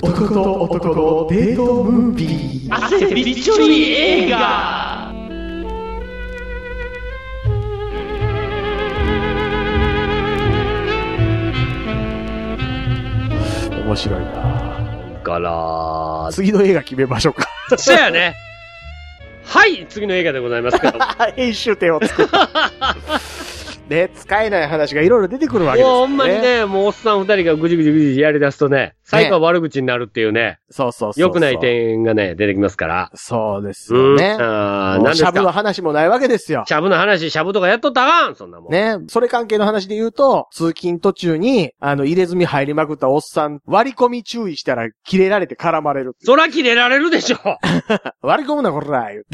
男と男のデートムービー。 汗びっちょり映画。 面白いな。 から次の映画決めましょうか。 そうやね。はい、次の映画でございますけど。 編集点を作る。ね、使えない話がいろいろ出てくるわけですよね。 もうほんまにね、もうおっさん二人がぐじぐじぐじやり出すとね、最後は悪口になるっていうね。 そうそうそう。 良くない点がね、出てきますから。 そうですよね。 何ですか。 シャブの話もないわけですよ。 シャブの話、シャブとかやっとったらあかん、そんなもん。 ね。それ関係の話で言うと、通勤途中に、入れ墨入りまくったおっさん、割り込み注意したら、切れられて絡まれる。 そら切れられるでしょ。 割り込むな、こら、言って。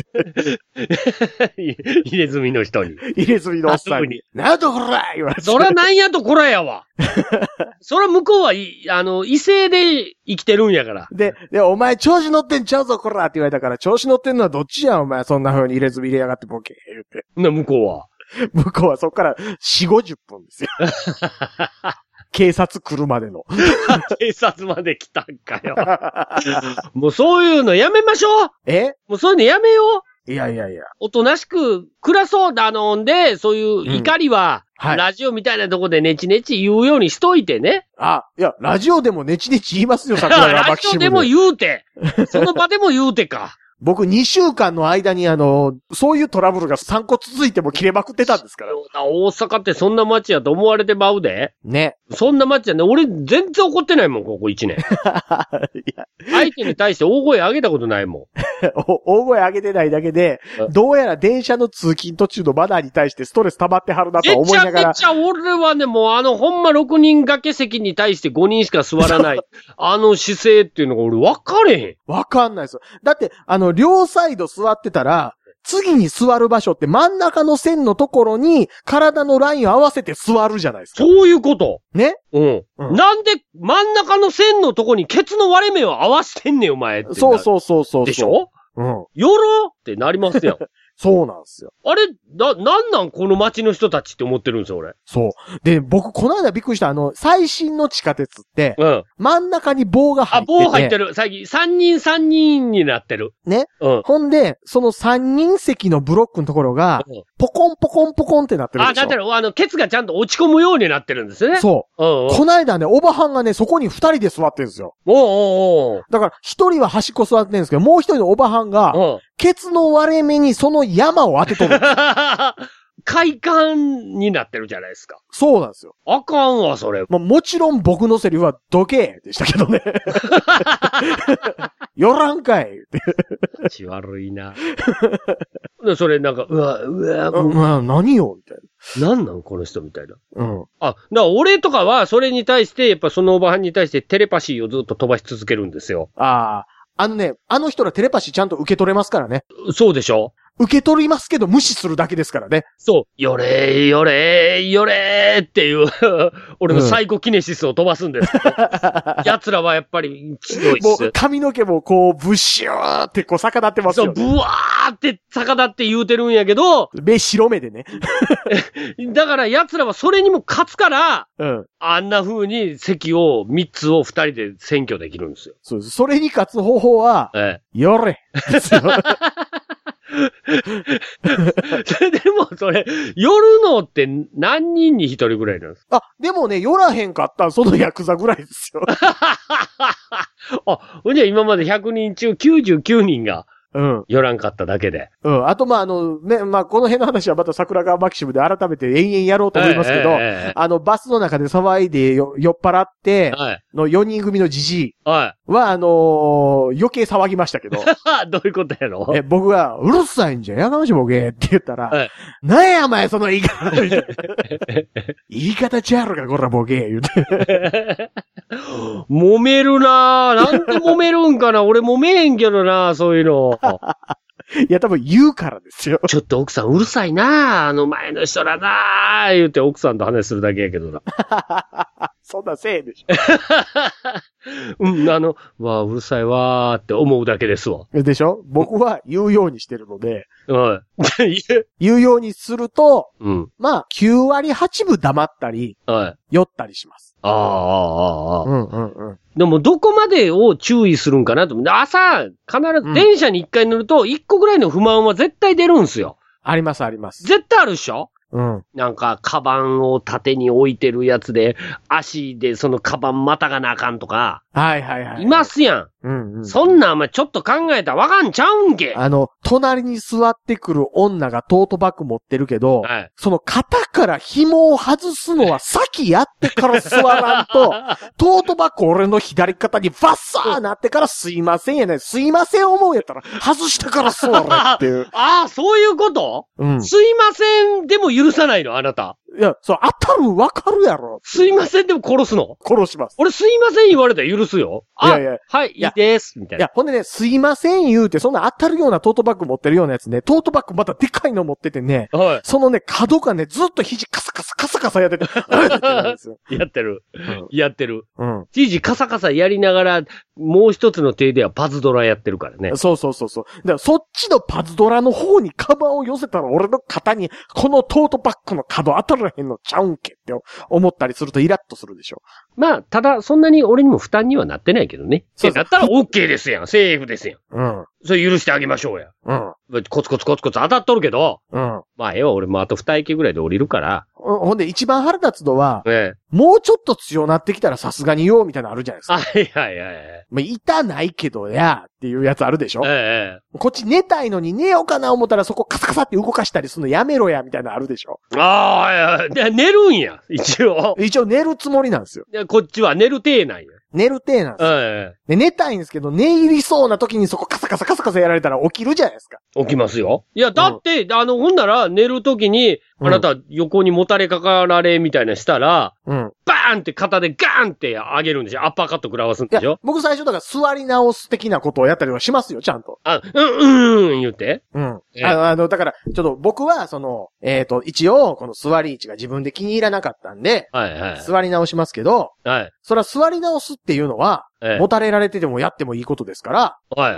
入れ墨の人に。 入れ墨のおっさんに。なんとこら、言われて。 そらなんやとこらやわ。そら向こうは、異性で生きてるんやから。 で、お前調子乗ってんちゃうぞ、こらって言われたから、調子乗ってんのはどっちや、お前、そんな風に入れ墨入れやがってボケ、言って。 向こうは。 向こうはそっから4、50分ですよ。警察来るまでの。 警察まで来たんかよ。もうそういうのやめましょう。もうそういうのやめよう。 いやいやいや。 おとなしく暮らそうだのんで、そういう怒りは、はい、ラジオみたいなとこでネチネチ言うようにしといてね。 いや、ラジオでもネチネチ言いますよ、桜川マキシムで。 ラジオでも言うて。その場でも言うてか。 僕2週間の間にそういうトラブルが3個続いても切れまくってたんですから。 大阪ってそんな街やと思われてまうで。 ね。 そんな街やね。俺全然怒ってないもん、ここ1年。いや相手に対して大声上げたことないもん。 大声上げてないだけで、どうやら電車の通勤途中のマナーに対してストレス溜まってはるなと思いながら。 めちゃめちゃ俺はね、もうほんま6人掛け席に対して5人しか座らない。姿勢っていうのが俺分かれへん。 分かんないですよ。だって、両サイド座ってたら、次に座る場所って真ん中の線のところに体のラインを合わせて座るじゃないですか。 そういうこと。 ね。 うん。なんで真ん中の線のとこにケツの割れ目を合わせてんねんお前って。 そう。 でしょ？ うん。 よろってなりますよ。 そうなんですよ。 あれ、なんこの街の人たちって思ってるんですよ、俺。 そう。で、僕、この間びっくりした最新の地下鉄って、真ん中に棒が入ってて。 棒入ってる。最近、3人になってる。 ね。ほんで、その3人席のブロックのところが、ポコンポコンポコンってなってるでしょ。 なってる。ケツがちゃんと落ち込むようになってるんですよね。 そう。この間ね、おばはんがね、そこに2人で座ってるんですよ。だから、1人は端っこ座ってるんですけど、もう1人のおばはんが、ケツの割れ目にその山を当てとる。 快感になってるじゃないですか。 そうなんですよ。 あかんわ、それ。 もちろん僕のセリフはどけでしたけどね。よらんかい。 血悪いな。それなんか、 何よみたいな。なんこの人みたいな。だから俺とかはそれに対して、やっぱそのおばはんに対してテレパシーをずっと飛ばし続けるんですよ。 あの人らテレパシーちゃんと受け取れますからね。 そうでしょ？ 受け取りますけど無視するだけですからね。 そう。よれーっていう、俺のサイコキネシスを飛ばすんですけど。奴らはやっぱり強いっす。 もう髪の毛もこう、ブシューってこう逆立ってますよね。 そう、ブワーって逆立って言うてるんやけど。 目白目でね。 だから奴らはそれにも勝つから、あんな風に席を3つを2人で占拠できるんですよ。 そうです。それに勝つ方法は、よれ。 でもそれ、夜のって何人に1人ぐらいなんですか？ でもね、寄らへんかったそのヤクザぐらいですよ。 ほんじゃ今まで100人中99人が、寄らんかっただけで。 あと、この辺の話はまた桜川マキシムで改めて延々やろうと思いますけど、バスの中で騒いで酔っ払って、の4人組のジジイは、余計騒ぎましたけど。 どういうことやろ？ 僕が、うるさいんじゃ、やかましいボケって言ったら、なんやお前その言い方言い方ちゃうやろか、こらボケ言うて。 揉めるなぁ。なんで揉めるんかな？俺揉めへんけどなぁ、そういうの。 いや、多分言うからですよ。 ちょっと奥さんうるさいなぁ。前の人らなぁ。言うて奥さんと話するだけやけどな。 そんなせえでしょ。うるさいわーって思うだけですわ。 でしょ？僕は言うようにしてるので、 はい。 言うようにすると、 うん。 まあ、9割8分黙ったり、 はい。 酔ったりします。 ああ。 うんうんうん。 でも、どこまでを注意するんかなと思って、朝、必ず電車に1回乗ると、1個ぐらいの不満は絶対出るんすよ。 ありますあります。 絶対あるでしょ？ うん。 なんか、カバンを縦に置いてるやつで、足でそのカバンまたがなあかんとか。 はいはいはい。 いますやん。 うんうん。 そんなんお前ちょっと考えたらわかんちゃうんけ。 隣に座ってくる女がトートバッグ持ってるけど、 はい、 その肩から紐を外すのは先やってから座らんと、トートバッグ俺の左肩にバッサーなってからすいませんやね。すいません思うやったら外してから座れっていう。 ああ、そういうこと？ うん。 すいませんでも許さないのあなた。 いや、そう、当たるわかるやろ。 すいませんでも殺すの？ 殺します。 俺すいません言われたら許すよ。 いやいや。 はい、いいです。みたいな。 いや、ほんでね、すいません言うて、そんな当たるようなトートバッグ持ってるようなやつね、トートバッグまたでかいの持っててね、 はい。 そのね、角がね、ずっと肘カサカサやってて、 やってる。 うん、 やってる。 うん。 肘カサカサやりながら、もう一つの手ではパズドラやってるからね。 そう。だからそっちのパズドラの方にカバンを寄せたら俺の肩に、このトートバッグの角当たらへんのちゃうんけって思ったりするとイラッとするでしょ。 まあ、ただ、そんなに俺にも負担にはなってないけどね。 そうだったら OK ですやん。セーフですやん。 うん。 それ許してあげましょうや。 うん。 コツコツ当たっとるけど。 うん。 まあ、俺もあと2駅ぐらいで降りるから。 ほんで一番腹立つのは、 ね、 もうちょっと強なってきたらさすがによ、みたいなのあるじゃないですか。 はい。 まあ、痛ないけどや、っていうやつあるでしょ？こっち寝たいのに寝ようかな思ったらそこカサカサって動かしたりするのやめろや、みたいなのあるでしょ？ 寝るんや、一応寝るつもりなんですよ。 こっちは寝る体なんや。 寝る体なんですよ。で寝たいんですけど、寝入りそうな時にそこカサカサやられたら起きるじゃないですか。 起きますよ。いや、だって、ほんなら寝る時に、あなた横にもたれかかられみたいなしたら、バーンって肩でガーンって上げるんでしょ？アッパーカット食らわすんでしょ？ 僕最初だから座り直す的なことをやったりはしますよ、ちゃんと。 言って。 うん。だから、ちょっと僕は、一応、この座り位置が自分で気に入らなかったんで、座り直しますけど、それは座り直すっていうのは、もたれられててもやってもいいことですから、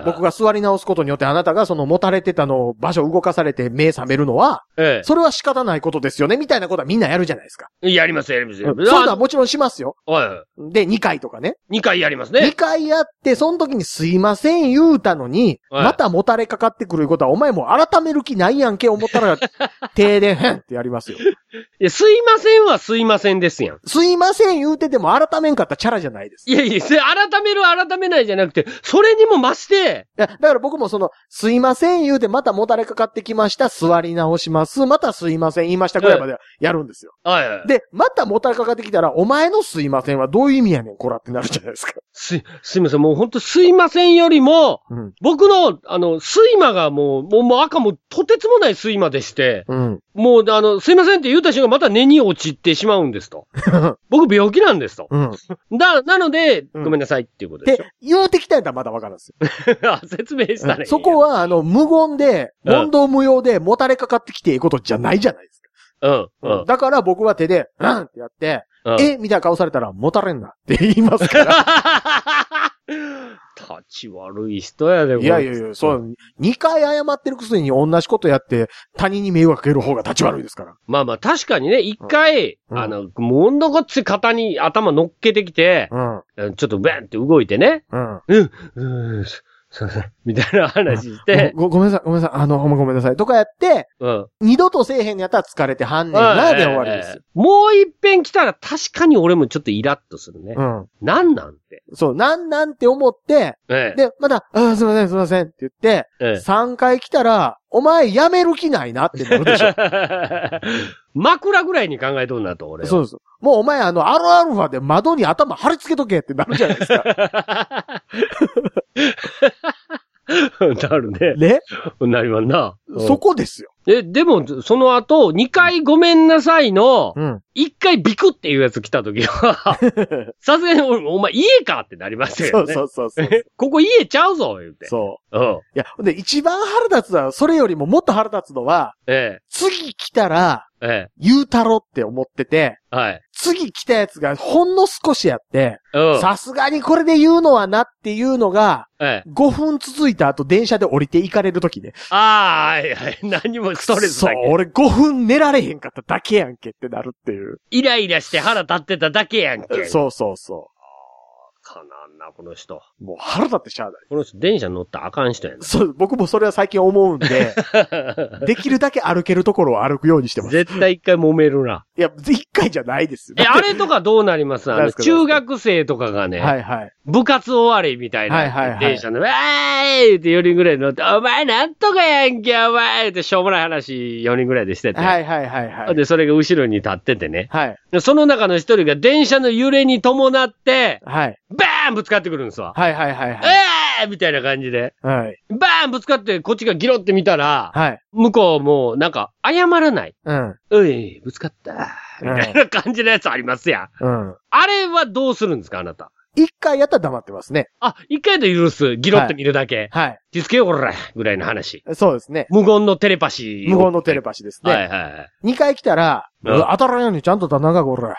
僕が座り直すことによってあなたがそのもたれてたの場所動かされて目覚めるのは、それは仕方ないことですよね、みたいなことはみんなやるじゃないですか。 やります。そういうのはもちろんしますよ。で、2回とかね。 2回やりますね。 2回やって、その時にすいません言うたのに、またもたれかかってくることは、お前もう改める気ないやんけ思ったら、停電へんってやりますよ。 いや、すいませんはすいませんですやん。 すいません言うてても改めんかったらチャラじゃないです。 いや、改めないじゃなくて、それにも増して。 いや、だから僕もすいません言うてまたもたれかかってきました、座り直します、またすいません言いましたぐらいまでやるんですよ。で、またもたれかかってきたら、お前のすいませんはどういう意味やねん、こらってなるじゃないですか。 すいません、もうほんとすいませんよりも、僕の、睡魔がもう赤もとてつもない睡魔でして、もうすいませんって言うた瞬間また根に落ちてしまうんですと。僕病気なんですと。なので、ごめんなさいっていうことでしょ。 言うてきたやったらまだわかるんですよ。 説明したね。 そこは、無言で、問答無用で、もたれかかってきていいことじゃないじゃないですか。だから僕は手で、ってやって、みたいな顔されたら、もたれんなって言いますから。 立ち悪い人やで、 いや、そう、2回謝ってるくせに同じことやって、他人に迷惑かける方が立ち悪いですから。 まあ確かにね、1回、もんどごっつい肩に頭乗っけてきて、ちょっとバンって動いてね、そうみたいな話して。 ごめんなさい、ほんまごめんなさい。とかやって、二度とせえへんやったら疲れてはんねんな、で終わりです。 もう一遍来たら確かに俺もちょっとイラッとするね。なんなんて。 そう、なんて思って、で、また、すいませんって言って、3回来たら、お前やめる気ないなってなるでしょ。 枕ぐらいに考えとんなと、俺は。 そうです。もうお前アルアルファで窓に頭貼り付けとけってなるじゃないですか。 なるね。 ね？ なりまんな。 そこですよ。 でも、その後、2回ごめんなさいの、1回ビクっていうやつ来た時は、さすがにお前家かってなりましたよね。 そう。 ここ家ちゃうぞ、言うて。 そう。いや、で、一番腹立つのは、それよりももっと腹立つのは、次来たら、 言うたろって思ってて、次来たやつがほんの少しやって、さすがにこれで言うのはなっていうのが、5分続いた後電車で降りて行かれる時で。 はいはい。何もストレスだけ。 そう、俺5分寝られへんかっただけやんけってなるっていう。 イライラして腹立ってただけやんけ。 そうそうそう。 かなんな、この人。 もう腹立ってしゃあない。 この人電車乗ったらあかん人やな。 そう、僕もそれは最近思うんで、できるだけ歩けるところを歩くようにしてます。 絶対一回揉めるな。 いや、一回じゃないですよ。 あれとかどうなります中学生とかがね、 はいはい。 部活終わりみたいな。はいはいはい。電車の、わーいって4人ぐらい乗って、お前なんとかやんけ、お前ってしょうもない話4人ぐらいでしてて。 はいはいはいはい。 で、それが後ろに立っててね。 はい。 その中の一人が電車の揺れに伴って、 はい。 バーンぶつかってくるんですわ。 はいはいはいはい。 みたいな感じで。 はい。 バーンぶつかってこっちがギロって見たら、 はい。 向こうもなんか謝らない。 うん。 おい、ぶつかった。みたいな感じのやつありますやん。 うん。 あれはどうするんですかあなた。 一回やったら黙ってますね。 一回で許す。ギロって見るだけ。 はい。 気つけよこらぐらいの話。 そうですね。 無言のテレパシー。 無言のテレパシーですね。 はいはい。 二回来たら、当たらんようにちゃんと棚がこらって。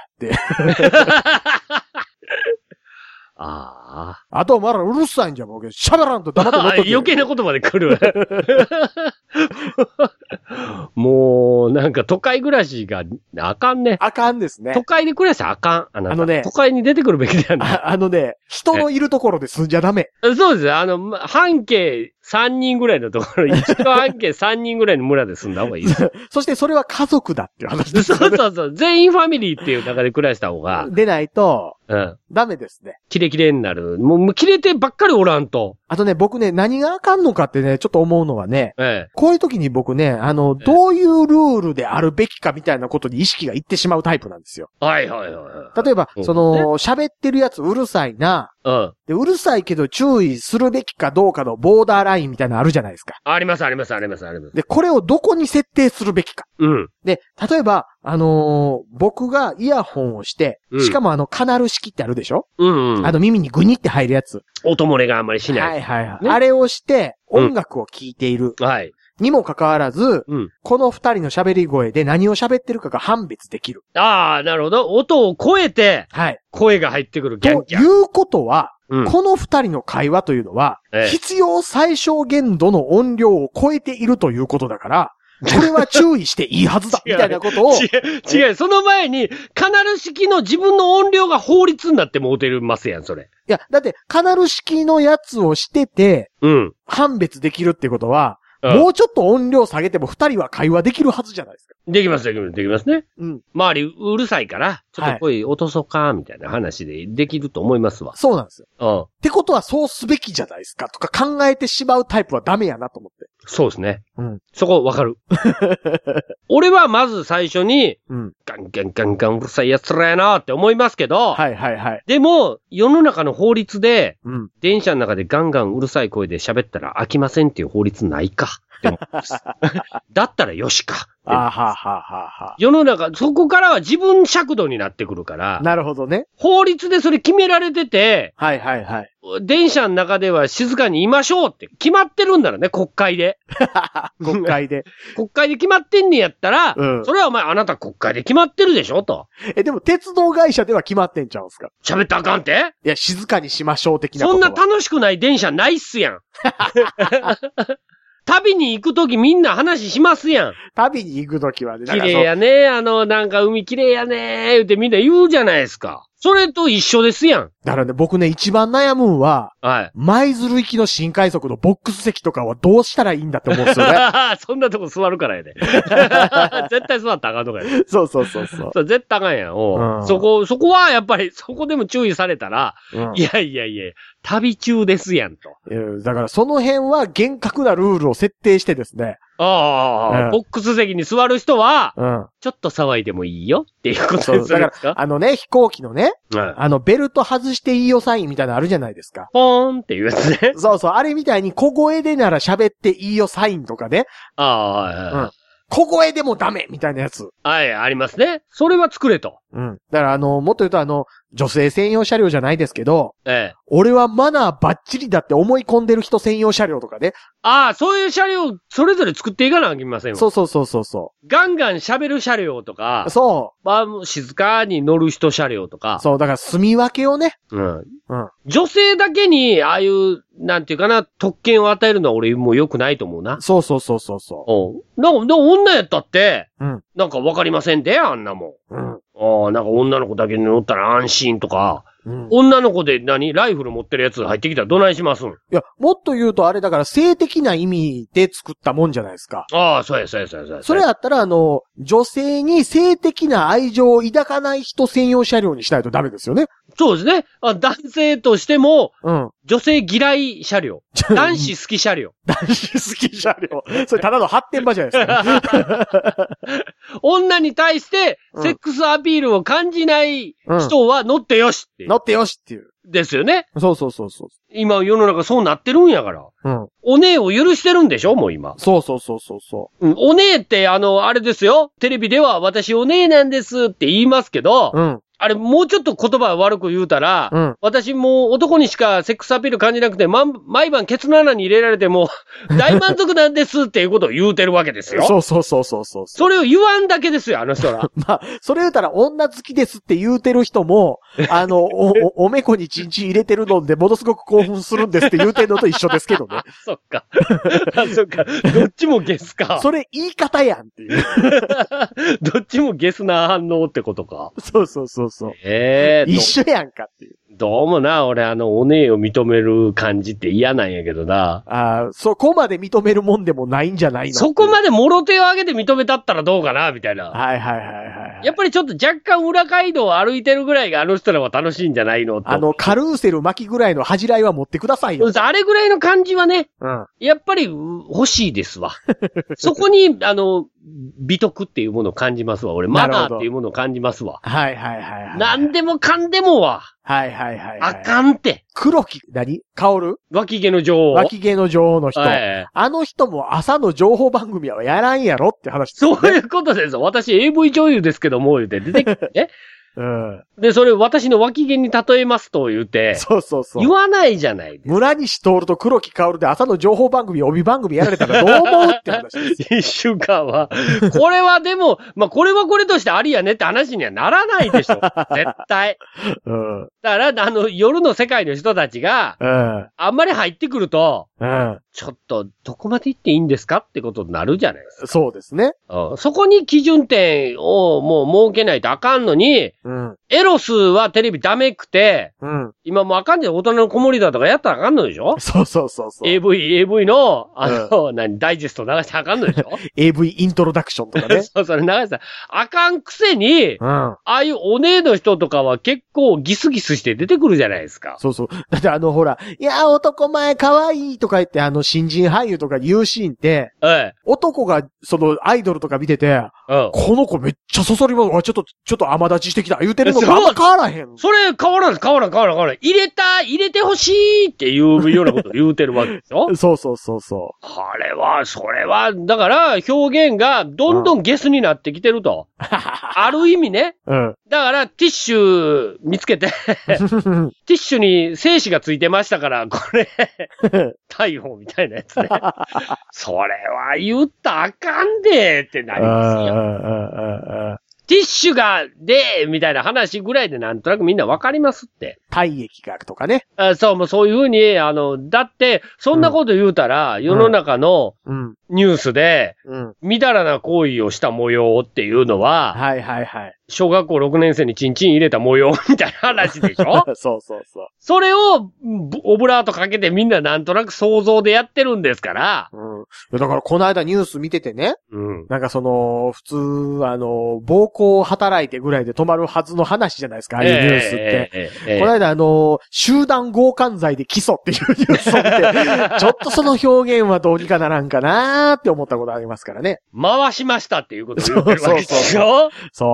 あとお前らうるさいんじゃん、僕。喋らんと黙って乗っとけ。 余計な言葉で来る。もう、なんか都会暮らしがあかんね。 あかんですね。 都会で暮らしあかん。あのね。 都会に出てくるべきだよね。人のいるところで住んじゃダメ。 そうです。半径3人ぐらいのところ、一度半径3人ぐらいの村で住んだ方がいいです。 そしてそれは家族だっていう話ですよね。そう。全員ファミリーっていう中で暮らした方が。 出ないと、ダメですね。 キレキレになる。もうキレてばっかりおらんと。 あとね、僕ね、何があかんのかってね、ちょっと思うのはね、こういう時に僕ね、どういうルールであるべきかみたいなことに意識がいってしまうタイプなんですよ。 はい。 例えば、喋ってるやつうるさいな。で、うるさいけど注意するべきかどうかのボーダーラインみたいなのあるじゃないですか。 あります。 で、これをどこに設定するべきか。 うん。 で、例えば、僕がイヤホンをして、しかもカナル式ってあるでしょ？耳にグニって入るやつ。 音漏れがあんまりしない。 はい。ね、あれをして、音楽を聴いている。はい。にもかかわらず、この二人の喋り声で何を喋ってるかが判別できる。 なるほど。音を超えて、声が入ってくるギャンギャン。 ということは、この二人の会話というのは、必要最小限度の音量を超えているということだから、これは注意していいはずだみたいなことを。 違う。その前に、カナル式の自分の音量が法律になってもうてますやん、それ。 いや、だって、カナル式のやつをしてて、判別できるってことは、もうちょっと音量下げても二人は会話できるはずじゃないですか。 できますね。周りうるさいから、ちょっと声落とそうか、みたいな話でできると思いますわ。 そうなんですよ。ってことはそうすべきじゃないですかとか考えてしまうタイプはダメやなと思って。 そうですね。そこわかる。俺はまず最初に、ガンうるさい奴らやなって思いますけど、でも、世の中の法律で、電車の中でガンガンうるさい声で喋ったら飽きませんっていう法律ないかって思います。だったらよしか。世の中、そこからは自分尺度になってくるから。 なるほどね。 法律でそれ決められてて、電車の中では静かにいましょうって決まってるんだろうね、国会で。 国会で決まってんねやったら、それはお前あなた国会で決まってるでしょと。 でも鉄道会社では決まってんちゃうんすか？ 喋ったらあかんって？ いや、静かにしましょう的なことは。そんな楽しくない電車ないっすやん。旅に行くときみんな話しますやん。 旅に行くときはね。 綺麗やね。なんか海綺麗やね。言うてみんな言うじゃないですか。それと一緒ですやん。 だからね、僕ね、一番悩むんは、舞鶴行きの新快速のボックス席とかはどうしたらいいんだって思うんですよね。 そんなとこ座るからやで。絶対座ったらあかんとかやで。 そう。 絶対あかんやん。そこはやっぱり、そこでも注意されたら、いや、旅中ですやんと。 だからその辺は厳格なルールを設定してですね。 ボックス席に座る人は、ちょっと騒いでもいいよっていうことですか？ だから、飛行機のね、ベルト外していいよサインみたいなのあるじゃないですか。 ポーンっていうやつね。 そう、あれみたいに小声でなら喋っていいよサインとかね。小声でもダメみたいなやつ。 ありますね。それは作れと。 だからもっと言うと女性専用車両じゃないですけど、俺はマナーバッチリだって思い込んでる人専用車両とかね。 ああ、そういう車両、それぞれ作っていかなきゃいけませんよ。 そう。 ガンガン喋る車両とか、 そう。 まあ、静かに乗る人車両とか。 そう、だから住み分けをね。 女性だけに、ああいう、なんていうかな、特権を与えるのは俺もう良くないと思うな。 そう。 なんか女やったって、なんかわかりませんで、あんなもん。なんか女の子だけに乗ったら安心とか、女の子でライフル持ってるやつ入ってきたらどないしますん？いや、もっと言うとあれだから性的な意味で作ったもんじゃないですか。 ああ、そうや。 それやったら女性に性的な愛情を抱かない人専用車両にしないとダメですよね。 そうですね。男性としても、女性嫌い車両。男子好き車両。 男子好き車両。それただの発展場じゃないですか。 女に対して、セックスアピールを感じない人は乗ってよしって。 乗ってよしっていう。 ですよね。 そう。 今世の中そうなってるんやから。お姉を許してるんでしょもう今。 そう。 お姉ってあれですよ。テレビでは私お姉なんですって言いますけど、あれ、もうちょっと言葉悪く言うたら、私もう男にしかセックスアピール感じなくて、毎晩ケツの穴に入れられても、大満足なんですっていうことを言うてるわけですよ。 そう。 それを言わんだけですよ、あの人ら。 まあ、それ言うたら女好きですって言うてる人も、おめこにチンチン入れてるので、ものすごく興奮するんですって言うてるのと一緒ですけどね。 そっか。どっちもゲスか。 それ言い方やんっていう。 どっちもゲスな反応ってことか。 そう。一緒やんかっていう。 どうもな、俺お姉を認める感じって嫌なんやけどな。 そこまで認めるもんでもないんじゃないの？ そこまでもろ手を挙げて認めたったらどうかな、みたいな。 はい。 やっぱりちょっと若干裏街道を歩いてるぐらいがあの人らは楽しいんじゃないのと。 カルーセル巻きぐらいの恥じらいは持ってくださいよ。 あれぐらいの感じはね、やっぱり欲しいですわ。そこに、美徳っていうものを感じますわ。俺、マナーっていうものを感じますわ。 はい。 なんでもかんでもは。 はい。 あかんって。 黒木、薫？ 脇毛の女王。 脇毛の女王の人。あの人も朝の情報番組はやらんやろって話ですね。 そういうことですよ。私 AV 女優ですけども、言うて出てきてね。で、それ私の脇毛に例えますと言うて。 そう。 言わないじゃないですか。 村西徹と黒木薫で朝の情報番組、帯番組やられたらどう思うって話です。 一週間は。これはでも、これはこれとしてありやねって話にはならないでしょ。絶対。だから、夜の世界の人たちが、あんまり入ってくると、ちょっと、どこまで行っていいんですかってことになるじゃないですか。 そうですね。 そこに基準点をもう設けないとあかんのに、エロスはテレビダメくて、今もうあかんで大人の子守だとかやったらあかんのでしょ？ そう。 AV の、ダイジェスト流してあかんのでしょ？ AV イントロダクションとかね。 それ流したらあかんくせに、ああいうお姉の人とかは結構ギスギスして出てくるじゃないですか。 そう。だってほら、いや、男前可愛いとか言って新人俳優とか言うシーンって、男がアイドルとか見てて、この子めっちゃそそりも、ちょっと甘立ちしてきた言うてるのがあんま変わらへん。 それ変わらん。入れてほしいっていうようなこと言うてるわけでしょ？ そう。 それは、だから表現がどんどんゲスになってきてると。ある意味ね。だからティッシュ見つけて、ティッシュに精子がついてましたから、これ、逮捕みたいなやつね。それは言ったらあかんでってなりますよ。ティッシュが、みたいな話ぐらいでなんとなくみんなわかりますって。 体液がとかね。 もうそういうふうに、だって、そんなこと言うたら、世の中のニュースで、みだらな行為をした模様っていうのは、小学校6年生にチンチン入れた模様みたいな話でしょ？ そう。 それを、オブラートかけてみんななんとなく想像でやってるんですから。 だからこの間ニュース見ててね。なんか普通、暴行働いてぐらいで止まるはずの話じゃないですか、ああいうニュースって。この間集団強姦罪で起訴っていうニュースを見て、ちょっとその表現はどうにかならんかなーって思ったことありますからね。 回しましたっていうことを言ってるわけでしょ？ そう。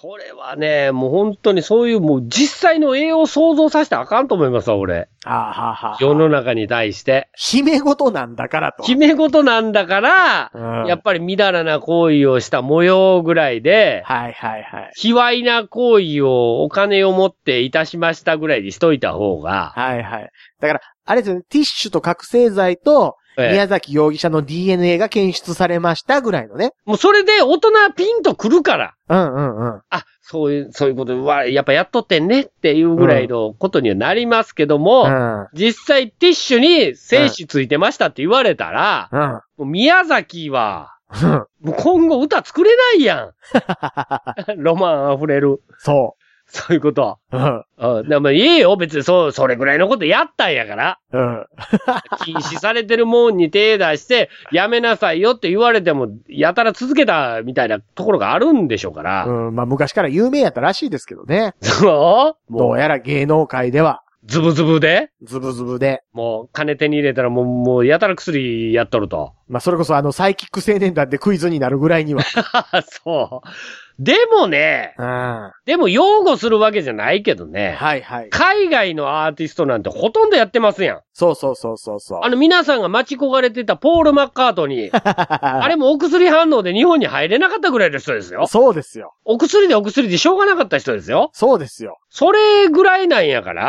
それはね、もう本当にそういうもう実際の栄養を想像させてあかんと思いますわ、俺。世の中に対して。 秘め事なんだからと。 秘め事なんだから、やっぱりみだらな行為をした模様ぐらいで、卑猥な行為をお金を持っていたしましたぐらいにしといた方が。 だから、あれですよね、ティッシュと覚醒剤と、宮崎容疑者の DNA が検出されましたぐらいのね。 もうそれで大人ピンと来るから。 あ、 そういうことは、やっぱやっとってんねっていうぐらいのことにはなりますけども、実際ティッシュに精子ついてましたって言われたら、もう宮崎は、もう今後歌作れないやん。ロマン溢れる。そういうこと。でもいいよ、別にそれぐらいのことやったんやから。禁止されてるもんに手出して、やめなさいよって言われても、やたら続けたみたいなところがあるんでしょうから。 まあ昔から有名やったらしいですけどね。どうやら芸能界では。 ズブズブで。 もう、金手に入れたらもう、やたら薬やっとると。 まあそれこそサイキック青年団でクイズになるぐらいには。 そう。でもね、でも擁護するわけじゃないけどね。海外のアーティストなんてほとんどやってますやん。 そう。 皆さんが待ち焦がれてたポール・マッカートニー。あれもお薬反応で日本に入れなかったぐらいの人ですよ。 そうですよ。 お薬でしょうがなかった人ですよ。 そうですよ。 それぐらいなんやから、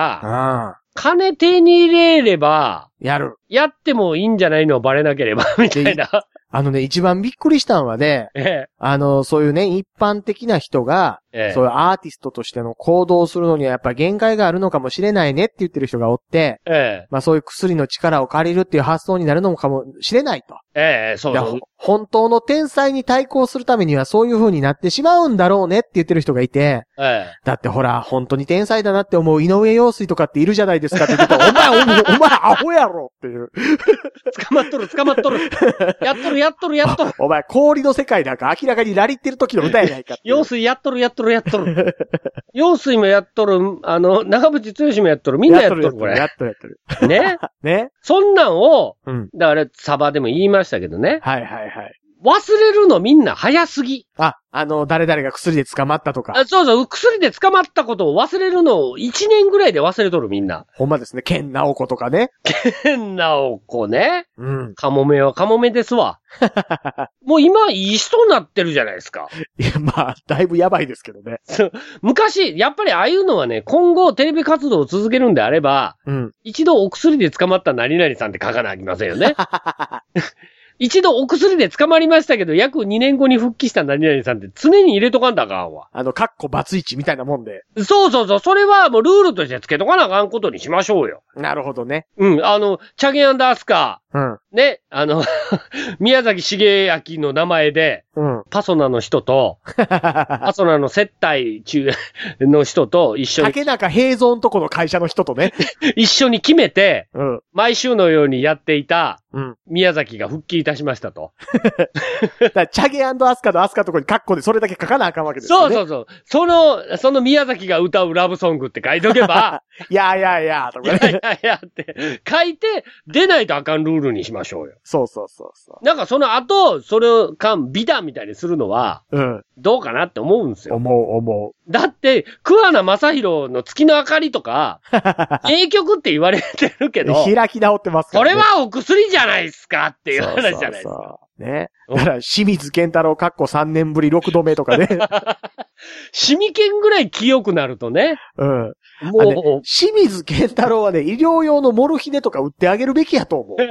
金手に入れれば、やってもいいんじゃないのバレなければ、みたいな。 一番びっくりしたんはね、そういうね、一般的な人が、そういうアーティストとしての行動をするのにはやっぱ限界があるのかもしれないねって言ってる人がおって、まあそういう薬の力を借りるっていう発想になるのかもしれないと。 そう。 本当の天才に対抗するためにはそういう風になってしまうんだろうねって言ってる人がいて、だってほら、本当に天才だなって思う井上陽水とかっているじゃないですかって言うと、お前アホやろっていう。 捕まっとる。やっとる。 お前、氷の世界なんか明らかにラリってる時の歌やないかって。 陽水やっとる。陽水もやっとる、長渕剛もやっとる。みんなやっとる、これ。 やっとる。 ね。そんなんを、だから、サバでも言いましたけどね。忘れるのみんな早すぎ。 誰々が薬で捕まったとか。 そう、薬で捕まったことを忘れるのを1年ぐらいで忘れとるみんな。 ほんまですね。ケンナオコとかね。 ケンナオコね。カモメはカモメですわ。もう今いい人になってるじゃないですか。 いや、まあ、だいぶやばいですけどね。 昔、やっぱりああいうのはね、今後テレビ活動を続けるんであれば、一度お薬で捕まった何々さんって書かなきゃいけませんよね。一度お薬で捕まりましたけど、約2年後に復帰した何々さんって常に入れとかんだあかんわ。 カッコバツイチみたいなもんで。 そう。それはもうルールとしてつけとかなあかんことにしましょうよ。 なるほどね。 チャゲ&アスカ。ね、宮崎茂明の名前で、パソナの人と、パソナの接待中の人と一緒に。 竹中平蔵のとこの会社の人とね。 一緒に決めて、毎週のようにやっていた、宮崎が復帰いたしましたと。 チャゲ&アスカのアスカのとこにカッコでそれだけ書かなあかんわけですよね。 そう。その宮崎が歌うラブソングって書いとけば、 いやとかね。 いやって書いて、出ないとあかんルールにしましょうよ。 そう。 なんかその後、それを美談みたいにするのは、どうかなって思うんですよ。 思う。 だって、桑名正宏の月の明かりとか、名曲って言われてるけど、 開き直ってますからね。 これはお薬じゃないですかっていう話じゃないですか。 ね。だから、清水健太郎3年ぶり6度目とかね。 シミケンぐらい清くなるとね。 もう、清水健太郎はね、医療用のモルヒネとか売ってあげるべきやと思う。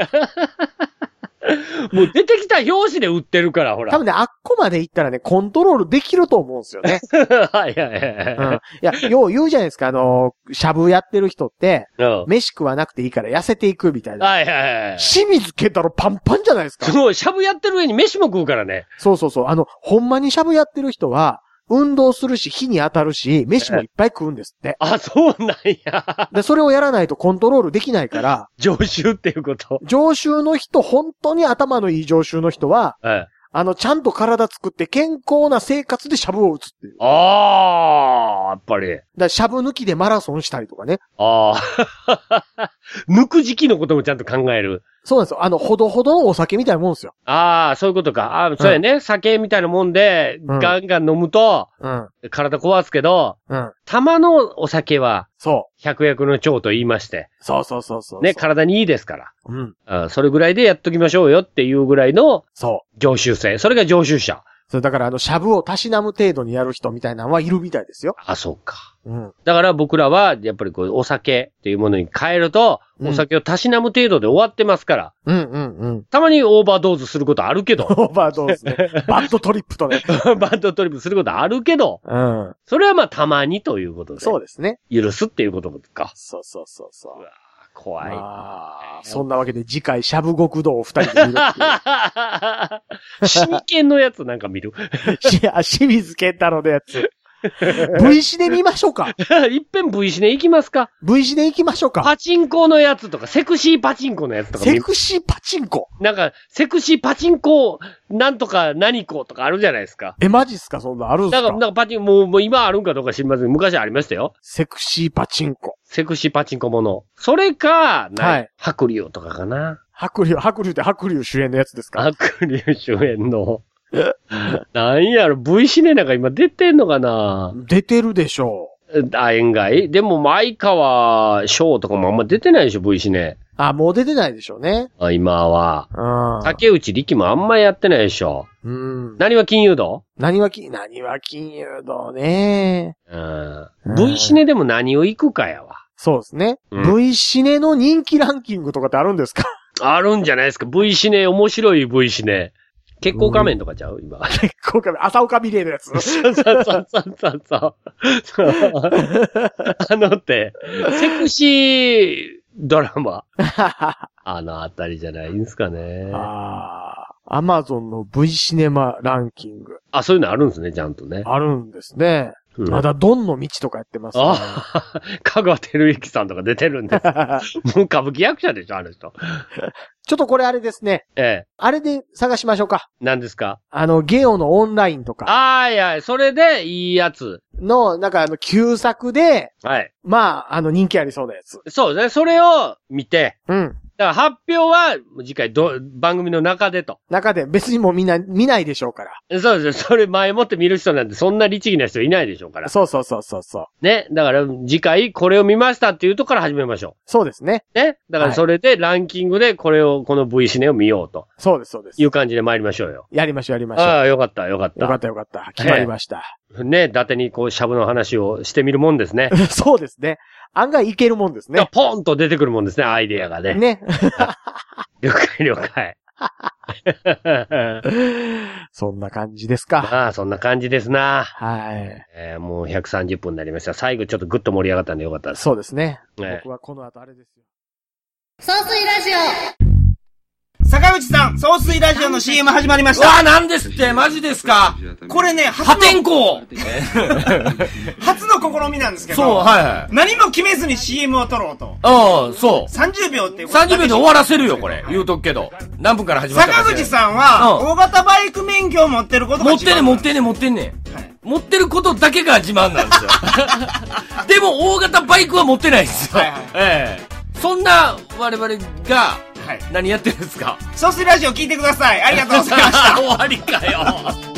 もう出てきた表紙で売ってるから、ほら。 多分ね、あっこまで行ったらね、コントロールできると思うんですよね。 はい。 いや、よう言うじゃないですか、しゃぶやってる人って、飯食わなくていいから痩せていくみたいな。 はい。 清水健太郎パンパンじゃないですか。 そう、しゃぶやってる上に飯も食うからね。 そう。ほんまにしゃぶやってる人は、運動するし、火に当たるし、飯もいっぱい食うんですって。 そうなんや。 で、それをやらないとコントロールできないから。 常習っていうこと。 常習の人、本当に頭のいい常習の人は、ちゃんと体作って健康な生活でしゃぶを打つっていう。 やっぱり。 しゃぶ抜きでマラソンしたりとかね。 抜く時期のこともちゃんと考える。 そうなんですよ。ほどほどのお酒みたいなもんですよ。 ああ、そういうことか。そうやね。酒みたいなもんで、ガンガン飲むと、体壊すけど、玉のお酒は、百薬の長と言いまして。 そう。 ね、体にいいですから。それぐらいでやっときましょうよっていうぐらいの、常習性。それが常習者。 だからシャブをたしなむ程度にやる人みたいなのはいるみたいですよ。 あ、そうか。だから僕らは、やっぱりお酒っていうものに変えると、お酒をたしなむ程度で終わってますから。たまにオーバードーズすることあるけど。 オーバードーズね。バッドトリップとね。 バッドトリップすることあるけど。それはまあたまにということで。 そうですね。 許すっていうことか。 そう。 うわ怖い。 そんなわけで次回、シャブ極道を二人で見るっていう。 真剣のやつなんか見る清水健太郎のやつ。V シネ見ましょうか。 いっぺん V シネ行きますか。 V シネ行きましょうか。 パチンコのやつとか、セクシーパチンコのやつとか。 セクシーパチンコなんか、セクシーパチンコ、なんとか何ことかあるじゃないですか。 マジっすかそんなあるんすか。 なんかパチンコ、もう今あるんかどうか知りません。昔ありましたよ。 セクシーパチンコ。 セクシーパチンコもの。それか、白龍とかかな。 白龍って白龍主演のやつですか。 白龍主演の。なんやろ、V シネなんか今出てんのかな。 出てるでしょう。案外。でも、前川翔とかもあんま出てないでしょ、V シネ。 もう出てないでしょうね。 今は。竹内力もあんまやってないでしょ。何は金融道何は金融道ね。 V シネでも何を行くかやわ。 そうですね。V シネの人気ランキングとかってあるんですか。あるんじゃないですか。V シネ、面白い V シネ。結構仮面とかちゃう今。 結構仮面。朝岡美玲のやつ。 そう。って、セクシードラマ。あたりじゃないんですかね。 アマゾンの V シネマランキング。 そういうのあるんですね、ちゃんとね。 あるんですね。まだドンの道とかやってますね。 香川照之さんとか出てるんです。もう歌舞伎役者でしょ、あの人。 ちょっとこれあれですね。あれで探しましょうか。 何ですか？ ゲオのオンラインとか。 それでいいやつ。 の、なんか旧作で、まあ、人気ありそうなやつ。 そうですね。それを見て。だから発表は、次回番組の中でと。 中で、別にもうみんな見ないでしょうから。 そうです。それ前もって見る人なんてそんな律儀な人いないでしょうから。 そう。 ね。だから次回これを見ましたっていうとこから始めましょう。 そうですね。 ね。だからそれでランキングでこの V シネを見ようと。 そうです。 いう感じで参りましょうよ。 やりましょう。よかった。 よかった。決まりました。 ね。伊達にシャブの話をしてみるもんですね。 そうですね。案外いけるもんですね。 ポンと出てくるもんですね、アイデアがね。 ね。 了解。 そんな感じですか。 そんな感じですな。 はい。 もう130分になりました。最後ちょっとぐっと盛り上がったんでよかったです。 そうですね。僕はこの後あれですよ。 総水ラジオ。 坂口さん、総水ラジオの CM 始まりました。 なんですって、マジですか。 これね、 破天荒初の試みなんですけど。 そう、はい。 何も決めずに CM を撮ろうと。 そう。 30秒って 30秒で終わらせるよ、これ。言うとくけど。何分から始まったか。 坂口さんは、大型バイク免許を持ってることが持ってんねん。持ってることだけが自慢なんですよ。でも、大型バイクは持ってないですよ。そんな、我々が、何やってるんですか。 総水ラジオ聞いてください。ありがとうございました。 終わりかよ。